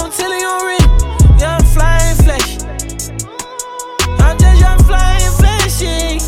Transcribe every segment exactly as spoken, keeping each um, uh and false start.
on tilly on Rick. Young flying flesh. I'm just young flying fleshy.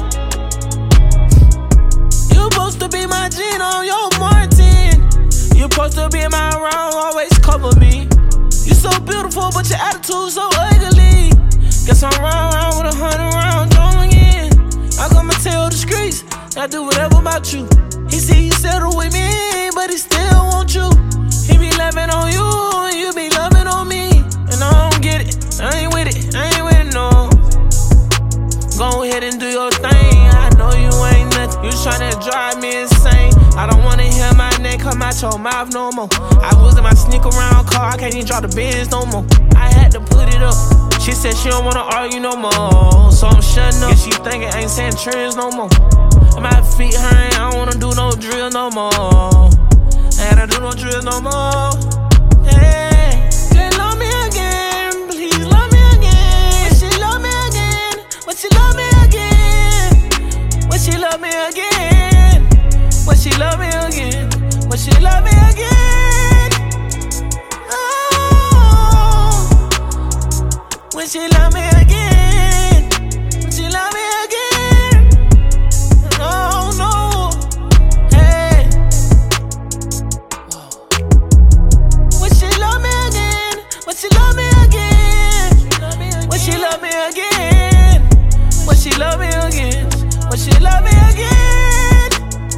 You supposed to be my gin on your Martin. You supposed to be my round, always cover me. You so beautiful, but your attitude so ugly. Guess I'm round, round with a hundred round drum again. I got my tail the streets, I do whatever about you. He see you settle with me, but he still want you. He be loving on you, and you be loving on me. And I don't get it, I ain't with it, I ain't with it, no. Go ahead and do your thing, I know you ain't nothing. You tryna drive me insane. I don't wanna hear my name come out your mouth no more. I was in my sneak around car, I can't even drive the Benz no more. I had to put it up. She said she don't wanna argue no more, so I'm shutting up. She thinking I ain't saying trends no more. My feet hurt, I don't wanna do no drill no more. I gotta do no drill no more. Hey, just love me again, please love me again. Would she love me again? Would she love me again? Would she love me again? Would she love me again? Would she love me again? Oh, would she love me again? Would she love me again? No, no, hey. Would she love me again? Would she love me again? Would she love me again? Would she love me again? Would she love me again?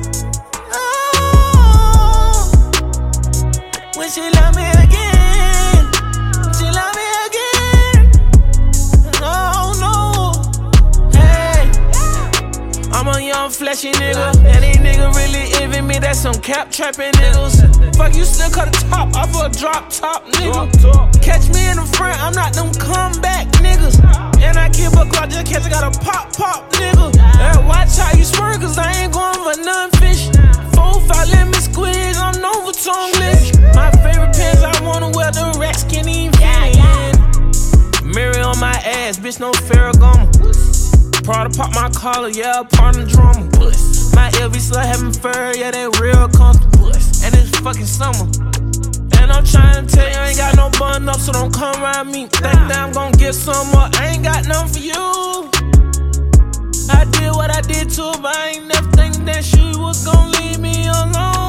Oh, would she love me again? Would she love me again? No, no, hey. I'm a young fleshy nigga, and these niggas really envy me. That's some cap trapping niggas. Fuck, you still cut the top off a drop top nigga. Catch me in the front, I'm not them comeback niggas. And I keep a clock just catch, I got a pop pop nigga. And watch how you swerve, cause I ain't going for none fish. Four, five, let me squeeze, I'm known for tongueless. My favorite pants, I wanna wear the racks, can't even fit in. Mirror on my ass, bitch, no Ferragamo. Prada pop my collar, yeah, part of the drama. My L V slut having fur, yeah, they real comfortable. And it's fucking summer. And I'm trying to tell you, I ain't got no bun up, so don't come around me. Think that I'm gon' get some more, I ain't got nothing for you. I did what I did too, but I ain't never think that she was gon' leave me alone.